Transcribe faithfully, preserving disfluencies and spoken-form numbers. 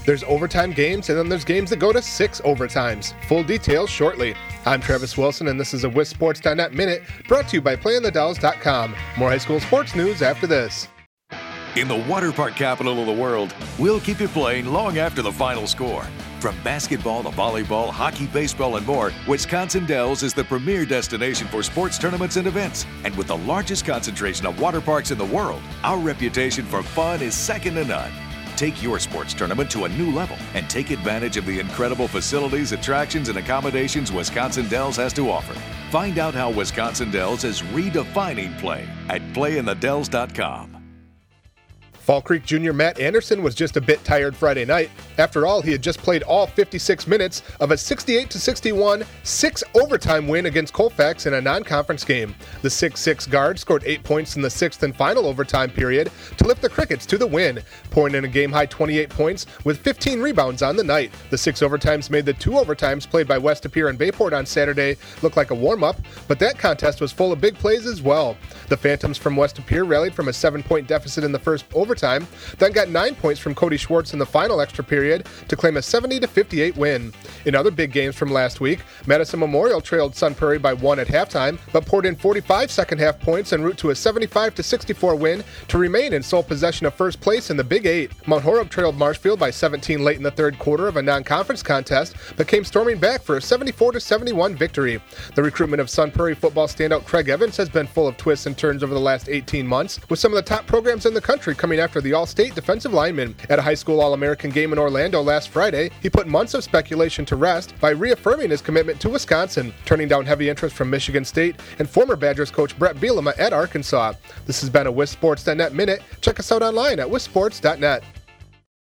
There's overtime games, and then there's games that go to six overtimes. Full details shortly. I'm Travis Wilson, and this is a W I S Sports dot net Minute, brought to you by playing the dells dot com. More high school sports news after this. In the water park capital of the world, we'll keep you playing long after the final score. From basketball to volleyball, hockey, baseball, and more, Wisconsin Dells is the premier destination for sports tournaments and events. And with the largest concentration of water parks in the world, our reputation for fun is second to none. Take your sports tournament to a new level and take advantage of the incredible facilities, attractions, and accommodations Wisconsin Dells has to offer. Find out how Wisconsin Dells is redefining play at play in the dells dot com. Fall Creek junior Matt Anderson was just a bit tired Friday night. After all, he had just played all fifty-six minutes of a sixty-eight to sixty-one six overtime win against Colfax in a non-conference game. The six six guard scored eight points in the sixth and final overtime period to lift the Crickets to the win, pouring in a game-high twenty-eight points with fifteen rebounds on the night. The six overtimes made the two overtimes played by West Appear and Bayport on Saturday look like a warm-up, but that contest was full of big plays as well. The Phantoms from West Appear rallied from a seven-point deficit in the first overtime, then got nine points from Cody Schwartz in the final extra period to claim a seventy to fifty-eight win. In other big games from last week, Madison Memorial trailed Sun Prairie by one at halftime, but poured in forty-five second-half points en route to a seventy-five to sixty-four win to remain in sole possession of first place in the Big Eight. Mount Horeb trailed Marshfield by seventeen late in the third quarter of a non-conference contest, but came storming back for a seventy-four to seventy-one victory. The recruitment of Sun Prairie football standout Craig Evans has been full of twists and turns over the last eighteen months, with some of the top programs in the country coming after the All-State defensive lineman. At a high school All-American game in Orlando last Friday, he put months of speculation to rest by reaffirming his commitment to Wisconsin, turning down heavy interest from Michigan State and former Badgers coach Brett Bielema at Arkansas. This has been a W I S Sports dot net Minute. Check us out online at W I S Sports dot net.